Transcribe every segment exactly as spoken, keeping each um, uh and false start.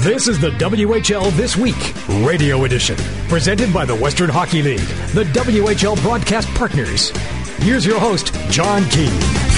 This is the W H L This Week Radio Edition, presented by the Western Hockey League, the W H L broadcast partners. Here's your host, John Keane.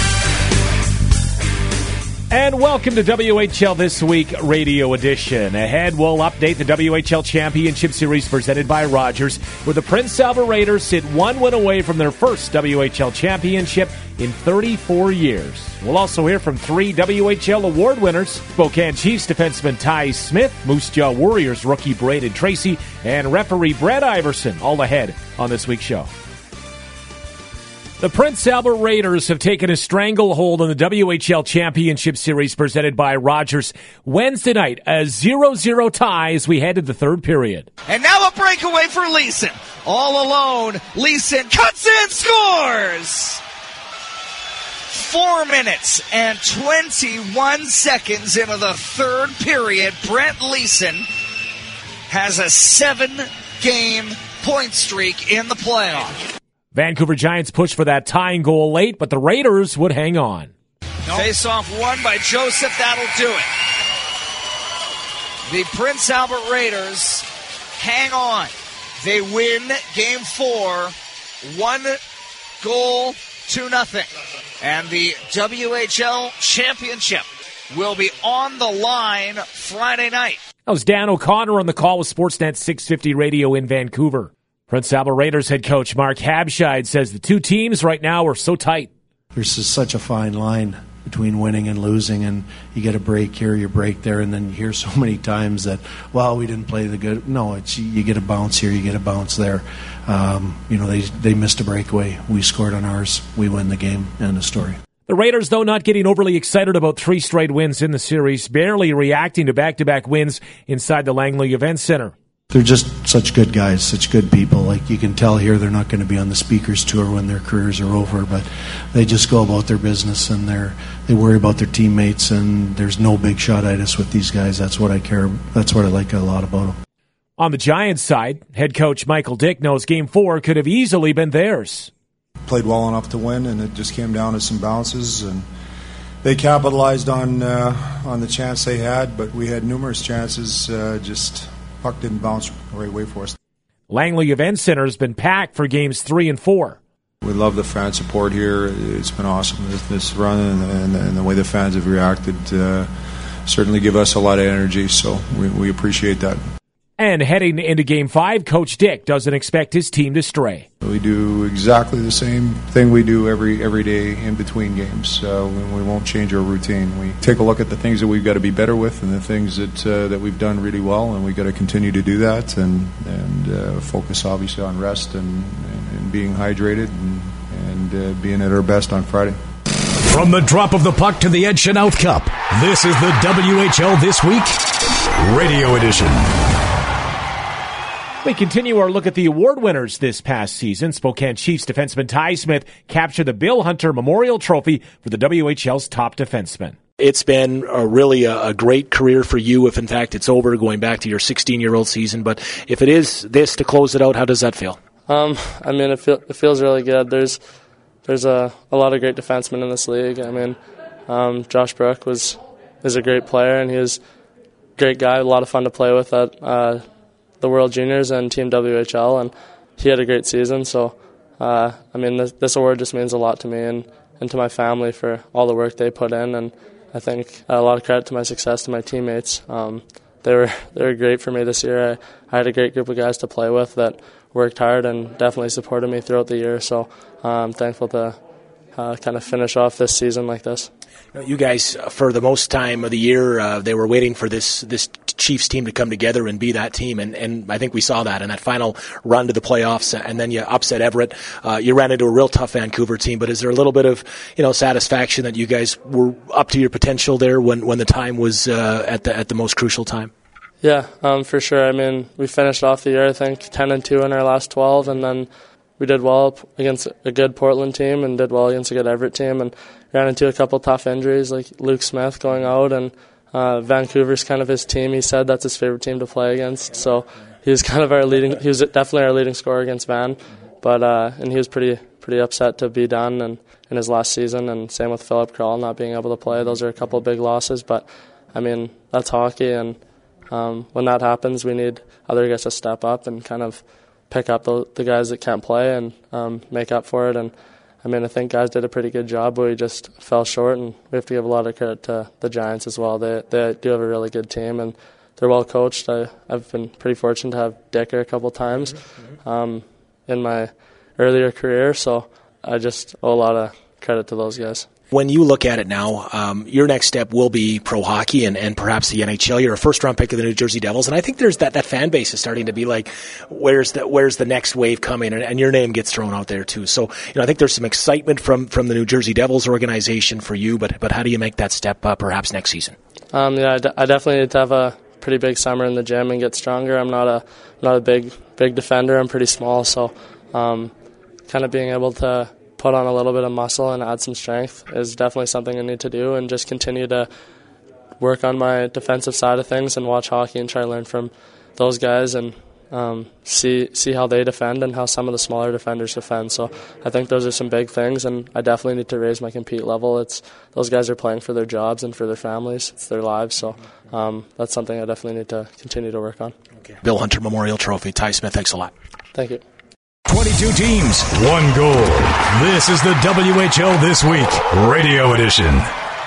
And welcome to W H L This Week Radio Edition. Ahead, we'll update the W H L Championship Series presented by Rogers, where the Prince Albert Raiders sit one win away from their first W H L championship in thirty-four years. We'll also hear from three W H L award winners, Spokane Chiefs defenseman Ty Smith, Moose Jaw Warriors rookie Braden Tracy, and referee Brett Iverson, all ahead on this week's show. The Prince Albert Raiders have taken a stranglehold on the W H L Championship Series presented by Rogers. Wednesday night, a zero zero tie as we head to the third period. And now a breakaway for Leeson. All alone, Leeson cuts in, scores! Four minutes and twenty-one seconds into the third period, Brent Leeson has a seven-game point streak in the playoff. Vancouver Giants push for that tying goal late, but the Raiders would hang on. Nope. Face-off won by Joseph. That'll do it. The Prince Albert Raiders hang on. They win Game four, one goal to nothing. And the W H L Championship will be on the line Friday night. That was Dan O'Connor on the call with Sportsnet six fifty Radio in Vancouver. Prince Albert Raiders head coach Mark Habscheid says the two teams right now are so tight. There's just such a fine line between winning and losing, and you get a break here, you break there, and then you hear so many times that, well, we didn't play the good. No, it's you get a bounce here, you get a bounce there. Um, you know, they they missed a breakaway. We scored on ours. We win the game. End of story. The Raiders, though, not getting overly excited about three straight wins in the series, barely reacting to back-to-back wins inside the Langley Event Center. They're just such good guys, such good people. Like, you can tell here they're not going to be on the speakers tour when their careers are over, but they just go about their business, and they're they worry about their teammates, and there's no big shot-itis with these guys. That's what I care. That's what I like a lot about them. On the Giants side, head coach Michael Dick knows Game four could have easily been theirs. Played well enough to win, and it just came down to some bounces, and they capitalized on uh, on the chance they had, but we had numerous chances, uh, just... puck didn't bounce the right way for us. Langley Event Center has been packed for games three and four. We love the fan support here. It's been awesome, this, this run, and, and, and the way the fans have reacted uh, certainly give us a lot of energy, so we, we appreciate that. And heading into Game five, Coach Dick doesn't expect his team to stray. We do exactly the same thing we do every every day in between games. Uh, we, we won't change our routine. We take a look at the things that we've got to be better with and the things that uh, that we've done really well, and we've got to continue to do that and, and uh, focus obviously on rest and, and, and being hydrated and, and uh, being at our best on Friday. From the drop of the puck to the Ed Chenault Cup, this is the W H L This Week Radio Edition. We continue our look at the award winners this past season. Spokane Chiefs defenseman Ty Smith captured the Bill Hunter Memorial Trophy for the W H L's top defenseman. It's been a really a, a great career for you, if in fact it's over, going back to your sixteen-year-old season. But if it is this to close it out, how does that feel? Um, I mean, it, feel, it feels really good. There's there's a, a lot of great defensemen in this league. I mean, um, Josh Brook was is a great player, and he was a great guy, a lot of fun to play with at uh, the World Juniors and Team W H L, and he had a great season. So, uh, I mean, this, this award just means a lot to me and, and to my family for all the work they put in, and I think a lot of credit to my success to my teammates. Um, they were they were great for me this year. I, I had a great group of guys to play with that worked hard and definitely supported me throughout the year. So I'm thankful to uh, kind of finish off this season like this. You guys, for the most time of the year, uh, they were waiting for this this Chiefs team to come together and be that team, and, and I think we saw that in that final run to the playoffs, and then you upset Everett. Uh, you ran into a real tough Vancouver team, but is there a little bit of you know satisfaction that you guys were up to your potential there when, when the time was uh, at the at the most crucial time? Yeah, um, for sure. I mean, we finished off the year, I think, ten and two in our last twelve, and then we did well against a good Portland team and did well against a good Everett team, and ran into a couple tough injuries like Luke Smith going out, and uh, Vancouver's kind of his team. He said that's his favorite team to play against, so he was kind of our leading. He was definitely our leading scorer against Van, but uh, and he was pretty pretty upset to be done and in his last season. And same with Philip Kral not being able to play. Those are a couple of big losses, but I mean that's hockey, and um, when that happens, we need other guys to step up and kind of pick up the, the guys that can't play and um, make up for it. And I mean, I think guys did a pretty good job, but we just fell short, and we have to give a lot of credit to the Giants as well. They they do have a really good team, and they're well coached. I, I've been pretty fortunate to have Dicker a couple times um, in my earlier career, so I just owe a lot of credit to those guys. When you look at it now, um, your next step will be pro hockey and, and perhaps the N H L. You're a first-round pick of the New Jersey Devils, and I think there's that, that fan base is starting to be like, where's the where's the next wave coming? And, and your name gets thrown out there too. So, you know, I think there's some excitement from, from the New Jersey Devils organization for you. But but how do you make that step uh, perhaps next season? Um, yeah, I, d- I definitely need to have a pretty big summer in the gym and get stronger. I'm not a not a big big defender. I'm pretty small, so um, kind of being able to put on a little bit of muscle and add some strength is definitely something I need to do, and just continue to work on my defensive side of things and watch hockey and try to learn from those guys and um, see see how they defend and how some of the smaller defenders defend. So I think those are some big things, and I definitely need to raise my compete level. It's those guys are playing for their jobs and for their families. It's their lives, so um, that's something I definitely need to continue to work on. Okay. Bill Hunter Memorial Trophy. Ty Smith, thanks a lot. Thank you. twenty-two teams, one goal. This is the W H L This Week Radio Edition.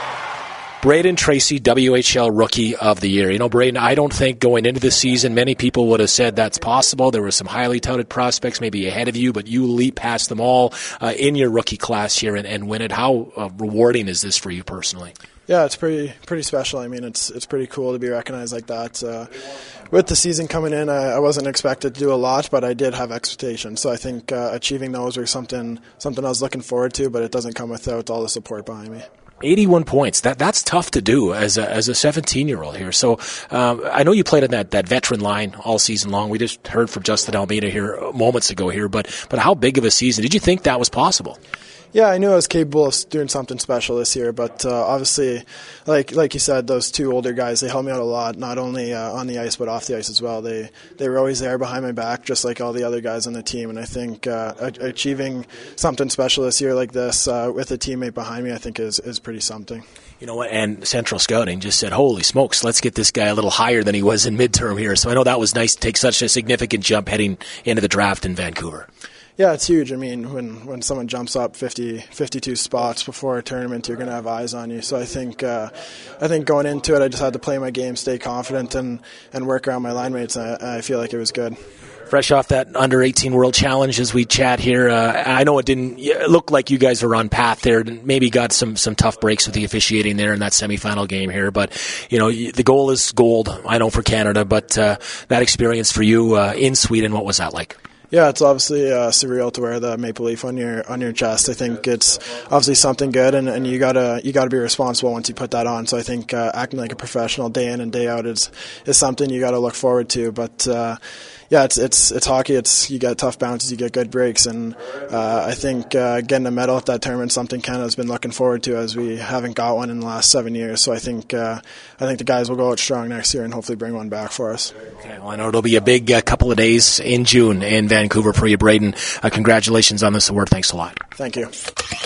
Brayden Tracey, W H L Rookie of the Year. You know, Brayden, I don't think going into the season many people would have said that's possible. There were some highly touted prospects maybe ahead of you, but you leap past them all uh, in your rookie class here and, and win it. How uh, rewarding is this for you personally? Yeah, it's pretty pretty special. I mean, it's it's pretty cool to be recognized like that. Uh, with the season coming in, I, I wasn't expected to do a lot, but I did have expectations. So I think uh, achieving those were something something I was looking forward to, but it doesn't come without all the support behind me. eighty-one points. That that's tough to do as a as a seventeen-year-old here. So um, I know you played on that, that veteran line all season long. We just heard from Justin Almeida here moments ago here, but but how big of a season? Did you think that was possible? Yeah, I knew I was capable of doing something special this year, but uh, obviously, like like you said, those two older guys, they helped me out a lot, not only uh, on the ice but off the ice as well. They they were always there behind my back, just like all the other guys on the team, and I think uh, achieving something special this year like this uh, with a teammate behind me, I think is, is pretty something. You know what, and Central Scouting just said, holy smokes, let's get this guy a little higher than he was in midterm here. So I know that was nice to take such a significant jump heading into the draft in Vancouver. Yeah, it's huge. I mean, when, when someone jumps up fifty, fifty-two spots before a tournament, you're going to have eyes on you. So I think uh, I think going into it, I just had to play my game, stay confident, and, and work around my line mates. I, I feel like it was good. Fresh off that under eighteen World Challenge as we chat here, uh, I know it didn't it look like you guys were on path there. Maybe got some, some tough breaks with the officiating there in that semifinal game here. But, you know, the goal is gold, I know, for Canada. But uh, that experience for you uh, in Sweden, what was that like? Yeah, it's obviously uh, surreal to wear the maple leaf on your on your chest. I think it's obviously something good, and, and you gotta you gotta be responsible once you put that on. So I think uh, acting like a professional day in and day out is is something you gotta look forward to. But uh, yeah, it's it's it's hockey. It's you get tough bounces, you get good breaks, and uh, I think uh, getting a medal at that tournament is something Canada's been looking forward to, as we haven't got one in the last seven years. So I think uh, I think the guys will go out strong next year and hopefully bring one back for us. Okay, well, I know it'll be a big uh, couple of days in June in Vancouver for you, Brayden. Uh, congratulations on this award. Thanks a lot. Thank you.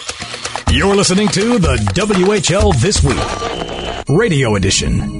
You're listening to the W H L This Week Radio Edition.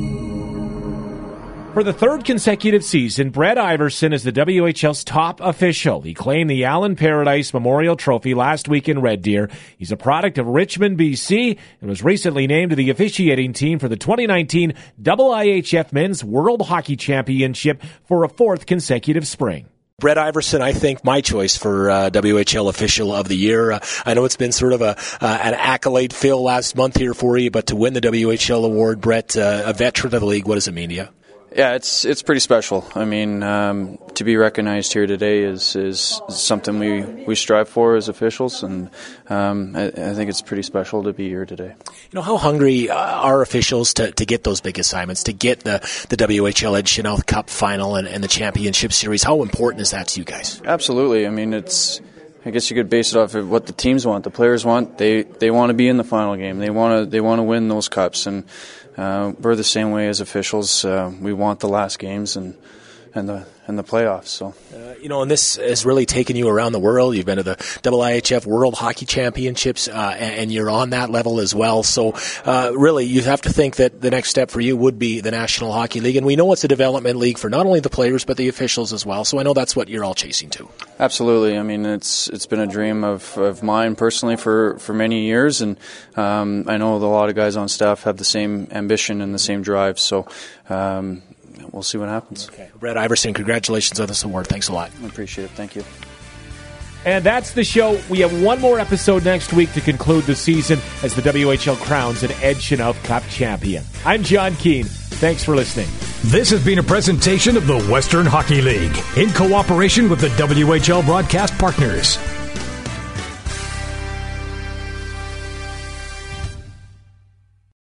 For the third consecutive season, Brett Iverson is the W H L's top official. He claimed the Allen Paradise Memorial Trophy last week in Red Deer. He's a product of Richmond, B C, and was recently named to the officiating team for the twenty nineteen I H F Men's World Hockey Championship for a fourth consecutive spring. Brett Iverson, I think, my choice for uh, W H L Official of the Year. Uh, I know it's been sort of a uh, an accolade fill last month here for you, but to win the W H L award, Brett, uh, a veteran of the league, what does it mean to you? Yeah, it's it's pretty special. I mean, um, to be recognized here today is is something we, we strive for as officials, and um, I, I think it's pretty special to be here today. You know, how hungry are officials to, to get those big assignments, to get the, the W H L Ed Chanel Cup final and, and the Championship Series? How important is that to you guys? Absolutely. I mean, it's. I guess you could base it off of what the teams want, the players want. They they want to be in the final game. They want to they want to win those cups, and uh, we're the same way as officials. Uh, we want the last games, and and the and the playoffs. So, uh, you know, and this has really taken you around the world. You've been to the W I H F World Hockey Championships, uh, and, and you're on that level as well. So, uh, really, you have to think that the next step for you would be the National Hockey League, and we know it's a development league for not only the players but the officials as well. So, I know that's what you're all chasing too. Absolutely. I mean, it's it's been a dream of, of mine personally for, for many years, and um, I know a lot of guys on staff have the same ambition and the same drive. So. Um, We'll see what happens. Okay. Brett Iverson, congratulations on this award. Thanks a lot. I appreciate it. Thank you. And that's the show. We have one more episode next week to conclude the season as the W H L crowns an Ed Chinook Cup champion. I'm John Keane. Thanks for listening. This has been a presentation of the Western Hockey League in cooperation with the W H L broadcast partners.